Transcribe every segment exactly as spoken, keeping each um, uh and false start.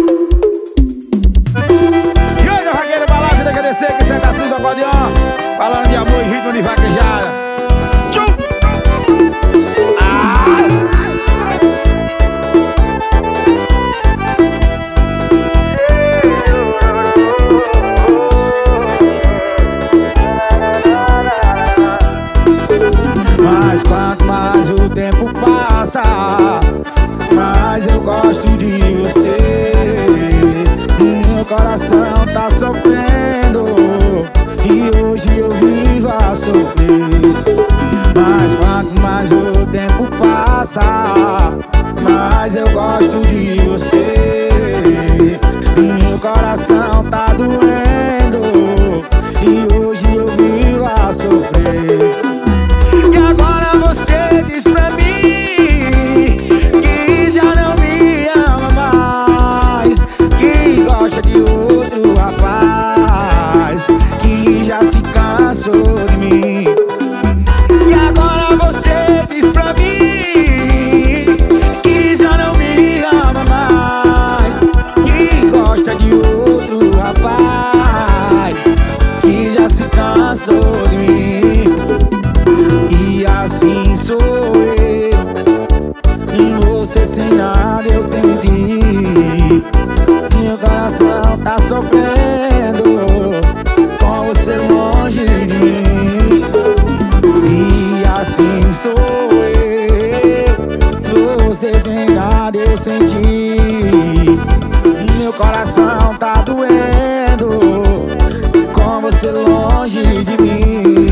E hoje o Raqueiro Balada tem que descer, que senta assim do acordeão, falando de amor e ritmo de vaquejada. Tchum! Ai! Mas quanto mais o tempo passa, mais eu gosto de você. Meu coração tá sofrendo e hoje eu vivo a sofrer. Mas quanto mais o tempo passa, mais eu gosto de você. Meu coração tá doendo e hoje eu vivo a sofrer. E agora você diz pra mim que já não me ama mais, que gosta de outro rapaz, que já se cansou de mim. E agora você diz pra mim que já não me ama mais, que gosta de outro rapaz, que já se cansou de mim. E assim sou eu, você sem nada eu senti. Meu coração tá sofrendo com você longe de mim. E assim sou eu, você sem nada eu senti. Meu coração tá doendo com você longe de mim.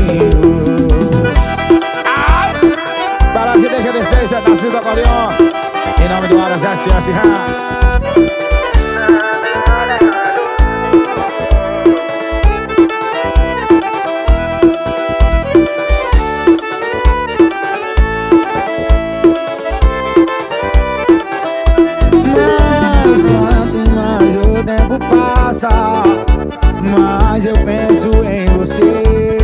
Balada deixa descer, senta assim do acordeão, em nome do Aras S S Rá. Mas quanto mais o tempo passa, mais eu penso em você.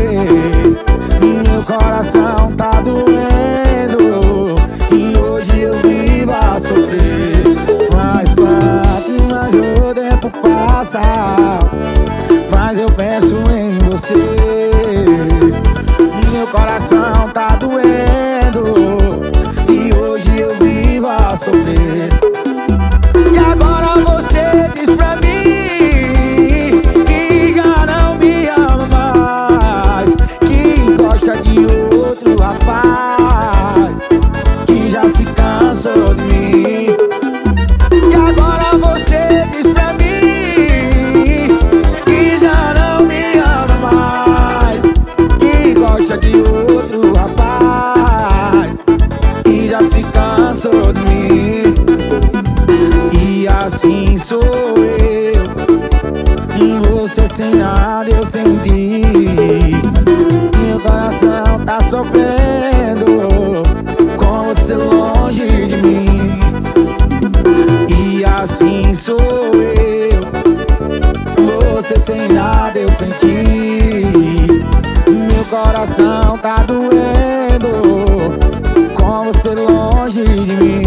Meu coração tá doendo e hoje eu vivo a sofrer. Mas quanto mais o tempo passa, mais eu penso em você. Meu coração tá doendo e hoje eu vivo a sofrer. E agora você diz pra mim que já não me ama mais, que gosta de outro rapaz, que já se cansou de mim. E agora você diz pra mim que já não me ama mais, que gosta de outro rapaz, que já se cansou de mim. E assim sou eu, você sem nada eu senti. Meu coração tá sofrendo com você longe de mim. E assim sou eu, você sem nada eu senti. Meu coração tá doendo com você longe de mim.